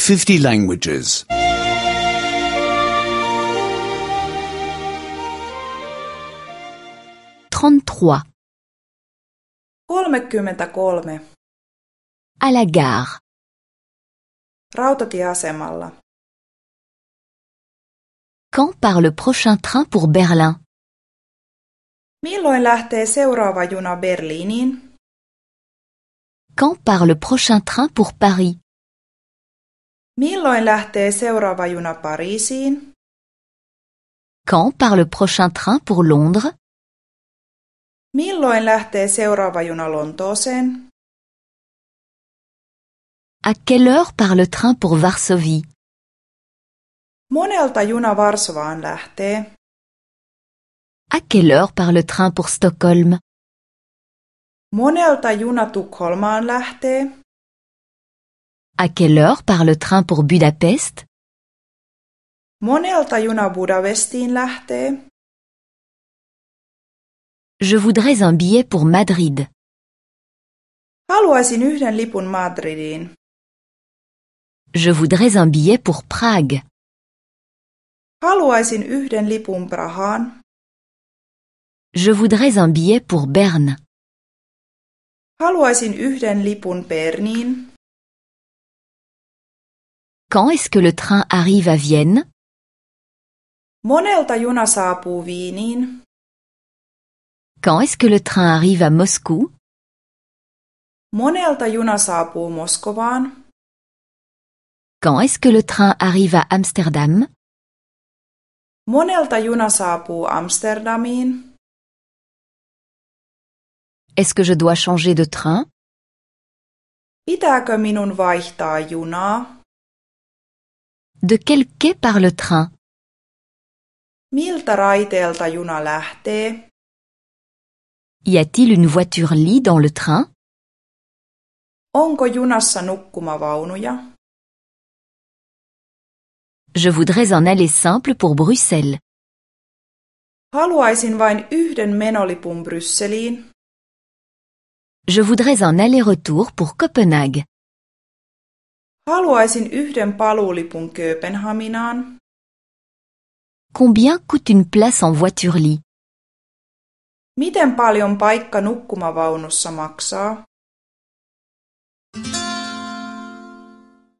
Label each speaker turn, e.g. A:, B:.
A: 50 languages.
B: 33.
C: 33.
B: À la gare.
C: Rautatieasemalla.
B: Quand part le prochain train pour Berlin?
C: Milloin lähtee seuraava juna Berliiniin?
B: Quand part le prochain train pour Paris?
C: Milloin lähtee seuraava juna Pariisiin?
B: Quand part le prochain train pour Londres?
C: Milloin lähtee seuraava juna Lontooseen?
B: À quelle heure part le train pour Varsovie?
C: Monelta juna Varsovaan lähtee?
B: À quelle heure part le train pour Stockholm?
C: Monelta juna Tukholmaan lähtee?
B: À quelle heure part le train pour Budapest?
C: Monelta juna Budapestiin lähtee?
B: Je voudrais un billet pour Madrid.
C: Haluaisin yhden lipun Madridiin.
B: Je voudrais un billet pour Prague.
C: Haluaisin yhden lipun Prahaan.
B: Je voudrais un billet pour Berne.
C: Haluaisin yhden lipun Berniin.
B: Quand est-ce que le train arrive à Vienne?
C: Monelta juna saapuu Viiniin?
B: Quand est-ce que le train arrive à Moscou?
C: Monelta juna saapuu Moskovaan?
B: Quand est-ce que le train arrive à Amsterdam?
C: Monelta juna saapuu Amsterdamiin?
B: Est-ce que je dois changer de train?
C: Pitääkö minun vaihtaa junaa?
B: De quel quai part le train?
C: Miltä raiteelta juna lähtee?
B: Y a-t-il une voiture-lit dans le train?
C: Onko junassa nukkumavaunuja?
B: Je voudrais un aller simple pour Bruxelles.
C: Haluaisin vain yhden menolipun Brysseliin.
B: Je voudrais un aller-retour pour Copenhague.
C: Haluaisin yhden paluulipun Kööpenhaminaan.
B: Combien coûte une place en voiture-lit?
C: Miten paljon paikka nukkumavaunussa maksaa?